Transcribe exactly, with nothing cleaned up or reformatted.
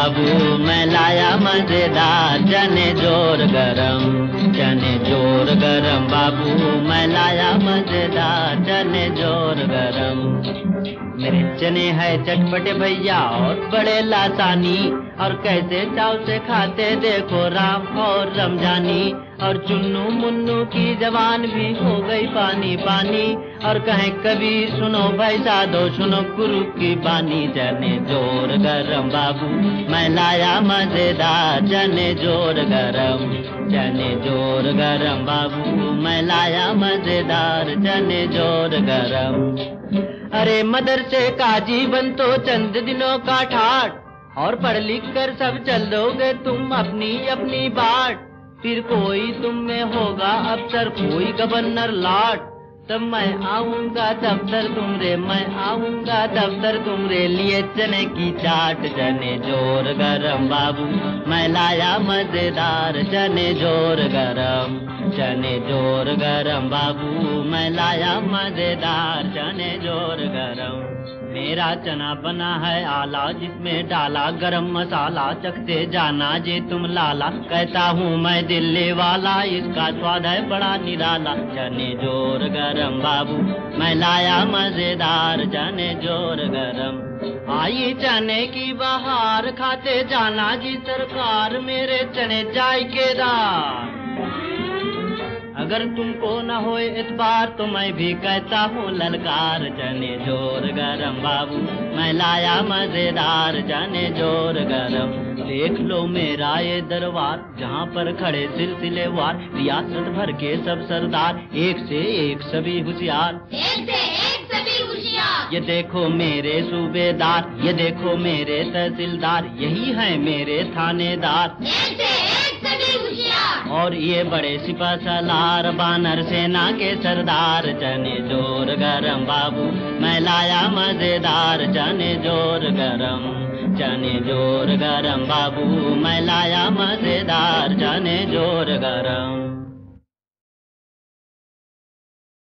बाबू मैं लाया मजेदार चने जोर गरम, चने जोर गरम बाबू मैं लाया मजेदार चने जोर गरम। मेरे चने है चटपटे भैया और बड़े लासानी, और कैसे चाव से खाते देखो राम और रमजानी। और चुन्नू मुन्नू की जवान भी हो गई पानी पानी, और कहें कबीर सुनो भाई साधो सुनो गुरु की बानी। चने जोर गरम बाबू मैं लाया मजेदार चने जोर गरम, चने जोर गरम बाबू मैं लाया मजेदार चने जोर गरम। अरे मदरसे का जीवन तो चंद दिनों का ठाट, और पढ़ लिख कर सब चलोगे तुम अपनी अपनी बाट। फिर कोई तुम में होगा अफसर कोई गवर्नर लॉर्ड, तब मैं आऊंगा दफ्तर तुमरे मैं आऊंगा दफ्तर तुमरे लिए चने की चाट। चने जोर गरम बाबू मैं लाया मजेदार चने जोर गरम, चने जोर गरम बाबू मैं लाया मजेदार चने जोर गरम। मेरा चना बना है आला जिसमें डाला गरम मसाला, चखते जाना जे तुम लाला कहता हूँ मैं दिल्ली वाला, इसका स्वाद है बड़ा निराला। चने जोर गरम बाबू मैं लाया मजेदार चने जोर गरम। आई चने की बहार खाते जाना जी सरकार मेरे चने जायकेदार। अगर तुमको न हो इतबार तो मैं भी कहता हूँ ललकार। चने जोर गरम बाबू मैं लाया मजेदार चने जोर गरम। देख लो मेरा ये दरबार जहाँ पर खड़े सिलसिलेवार, रियासत भर के सब सरदार एक से एक सभी होशियार, एक से एक सभी होशियार। ये देखो मेरे सूबेदार ये देखो मेरे तहसीलदार, यही है मेरे थानेदार एक से एक सभी होशियार। और ये बड़े सिपा सलार बानर सेना के सरदार। चने जोर गरम बाबू मैं लाया मजेदार चने जोर गरम, चने जोर गरम बाबू मैं लाया मजेदार चने जोर गरम।